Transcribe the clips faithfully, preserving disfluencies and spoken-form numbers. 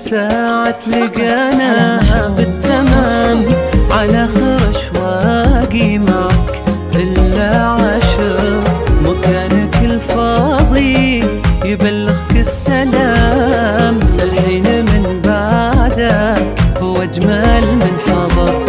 ساعة لقانا بالتمام على خر أشواقي معك إلا عاشر مكانك الفاضي يبلغك السلام. الحين من بعدك هو أجمل من حضر.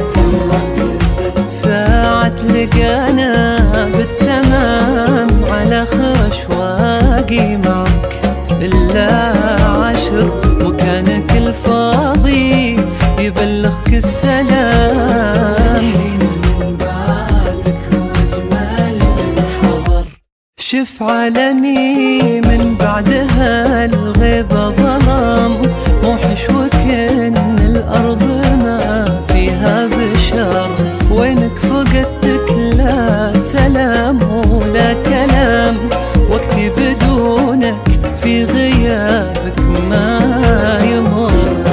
ساعة لقانا بالتمام على خر أشواقي معك إلا عشر مكانك الفاضي يبلغك السلام. من بعدك هو أجمل من حضر. شف عالمي من بعدها الغيبة ظلام موحش وكأن الأرض ما فيها بشر. وينك فقدتك لا سلام ولا كلام وقتي بدونك في غيابك ما يمر.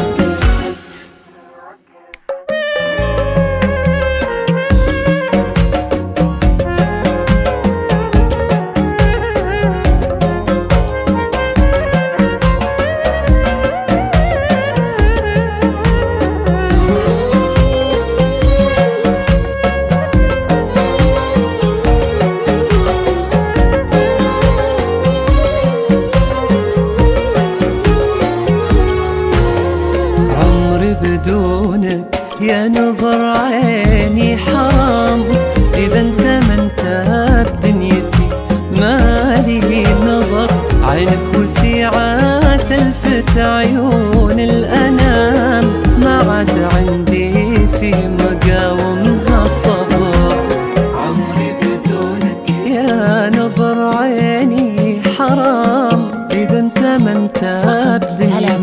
بدونك يا نظر عيني حرام. إذا انت ما انت بدنيتي مالي نظر. عينك وسيعة تلفت عيون الأنام ما عاد عندي في مقاومها صبر. عمري بدونك يا نظر عيني حرام. إذا انت ما انت بدنيتي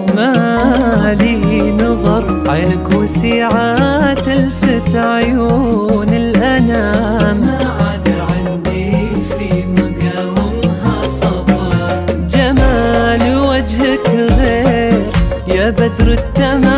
مالي نظر. عينك وسيعة تلفت عيون الأنام ما عاد عندي في مقاومها صبر. جمال وجهك غير يا بدر التمام